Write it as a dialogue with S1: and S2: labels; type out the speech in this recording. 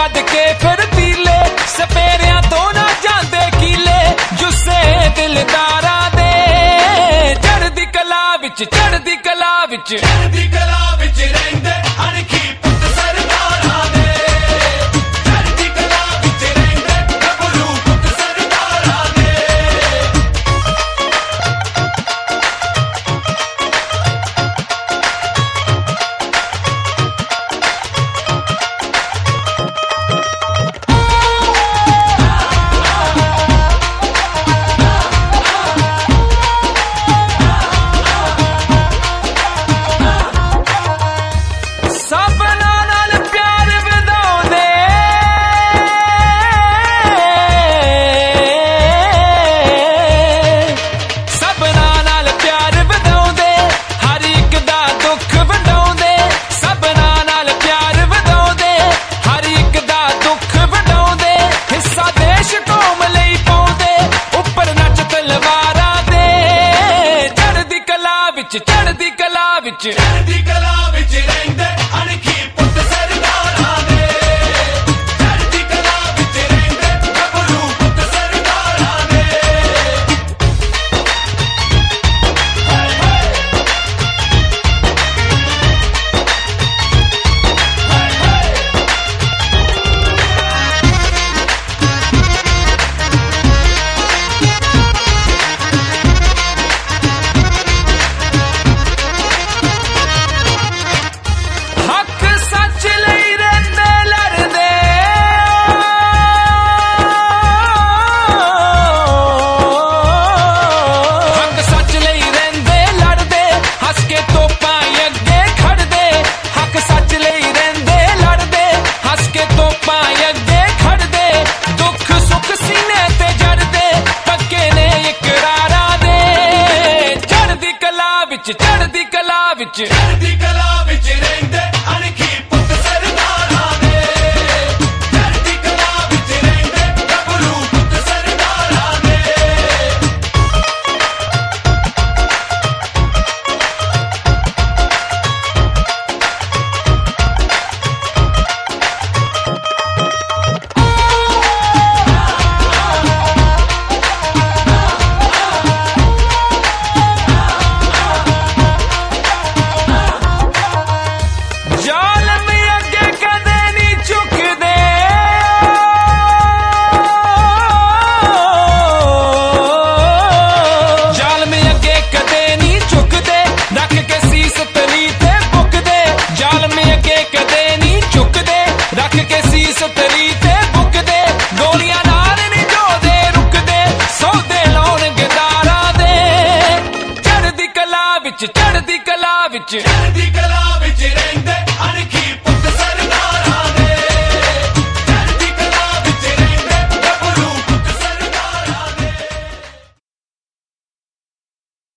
S1: ਵੱਧ ਕੇ ਫਿਰ ਪੀਲੇ ਸਪੇਰਿਆਂ ਤੋਂ ਨਾ ਜਾਂਦੇ ਕੀਲੇ ਜੁੱਸੇ ਦਿਲਦਾਰਾਂ ਦੇ ਚੜ੍ਹਦੀ ਕਲਾ ਵਿੱਚ ਚੜ੍ਹਦੀ ਕਲਾ ਵਿੱਚ
S2: ਚੜ੍ਹਦੀ ਕਲਾ ਵਿੱਚ ਰਹਿੰਦੇ ਅਣਖੀ ਪੁੱਤ ਸਰਦਾਰਾਂ ਦੇ ਚੜ੍ਹਦੀ ਕਲਾ ਵਿੱਚ ਰਹਿੰਦੇ ਗੱਭਰੂ ਪੁੱਤ ਸਰਦਾਰਾਂ ਦੇ
S1: ਚੜ੍ਹਦੀ ਕਲਾ ਵਿੱਚ
S2: ਚੜ੍ਹਦੀ ਕਲਾ ਵਿੱਚ ਰਹਿੰਦੇ ਅਣਖੀ ਪੁੱਤ ਸਰਦਾਰਾਂ ਦੇ ਚੜ੍ਹਦੀ ਕਲਾ ਵਿੱਚ ਰਹਿੰਦੇ ਗੱਭਰੂ ਪੁੱਤ ਸਰਦਾਰਾਂ ਦੇ
S1: ਚੜ੍ਹਦੀ ਕਲਾ ਵਿੱਚ
S2: ਚੜ੍ਹਦੀ ਕਲਾ ਵਿੱਚ ਰਹਿੰਦੇ ਅਣਖੀ ਪੁੱਤ ਸਰਦਾਰਾਂ ਦੇ ਚੜ੍ਹਦੀ ਕਲਾ ਵਿੱਚ ਰਹਿੰਦੇ ਗੱਭਰੂ ਪੁੱਤ ਸਰਦਾਰਾਂ ਦੇ
S1: ਚੜ੍ਹਦੀ ਕਲਾ ਵਿੱਚ
S2: ਚੜ੍ਹਦੀ ਕਲਾ ਵਿੱਚ ਰਹਿੰਦੇ ਅਣਖੀ